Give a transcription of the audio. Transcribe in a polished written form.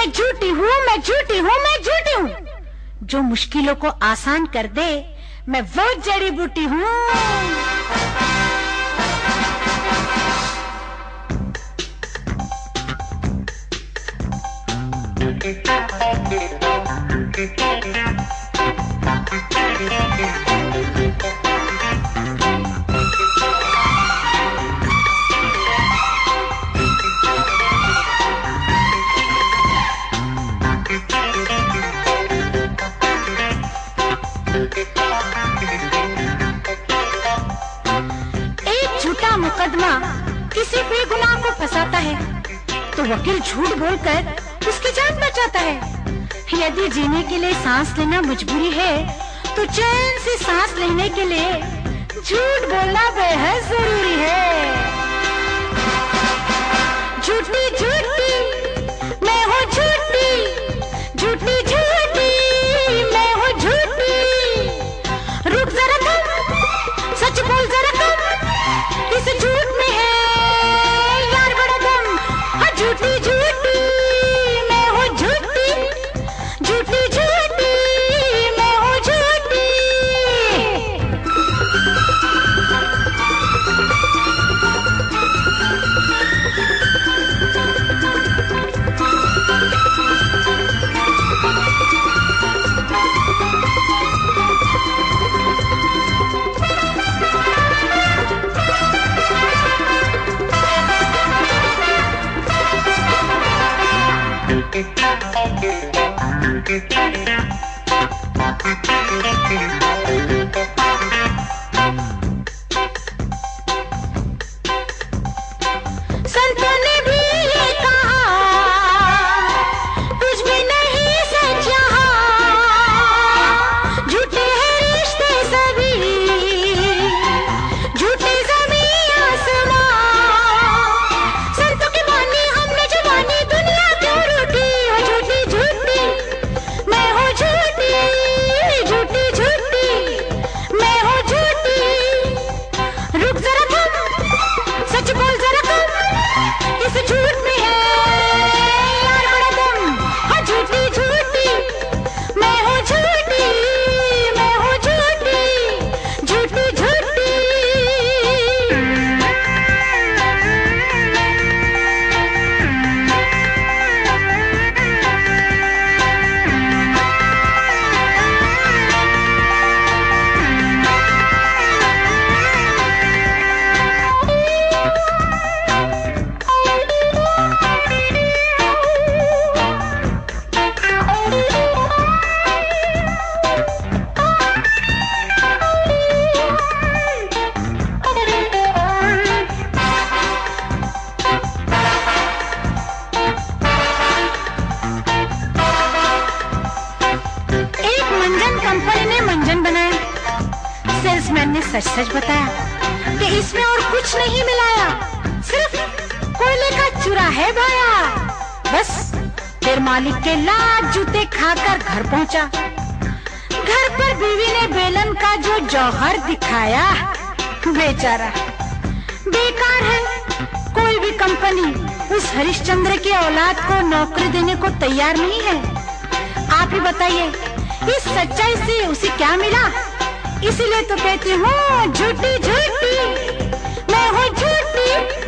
मैं झूठी हूँ, मैं झूठी हूँ, मैं झूठी हूँ। जो मुश्किलों को आसान कर दे, मैं वो जड़ी बूटी हूँ। एक झूठा मुकदमा किसी बेगुनाह को फंसाता है तो वकील झूठ बोलकर उसकी जान बचाता है। यदि जीने के लिए सांस लेना मजबूरी है तो चैन से सांस लेने के लिए झूठ बोलना बेहद जरूरी है। झूठी झूठी मैं हूँ, झूठी झूठी झूठी मैं हूँ, झूठी। रुक जरा तुम, सच बोल जरा तुम, इस झूठ में है यार बड़ा दम। हाँ झूठी झूठी मैं हूँ, झूठी झूठी झूठी मैं हूँ, झूठी। संतों ने भी ये कहा, कुछ भी नहीं सच यहाँ। झूठे हैं रिश्ते सभी, झूठे ज़मीं आसमां। संतों की बानी हमने जुबानी, दुनिया क्यों रूठी। हो झूठी झूठी मैं हूँ, झूठी झूठी झूठी मैं हूँ, झूठी। रुक जरा तुम, सच बोल जरा तुम, इस झूठ में है यार बड़ा दम। हाँ झूठी झूठी मैं हूँ, झूठी मैं हूँ, झूठी झूठी झूठी। एक मंजन कंपनी ने मंजन बनाया। सेल्समैन ने सच सच बताया कि इसमें और कुछ नहीं मिलाया, सिर्फ कोयले का चूरा है भाया। बस फिर मालिक के लाख जूते खाकर घर पहुंचा। घर पर बीवी ने बेलन का जो जौहर दिखाया, बेचारा बेकार है। कोई भी कंपनी उस हरिश्चंद्र के औलाद को नौकरी देने को तैयार नहीं है। आप ही बताइए, इस सच्चाई से उसे क्या मिला? इसीलिए तो कहती हूँ झूठी झूठी मैं हूँ, झूठी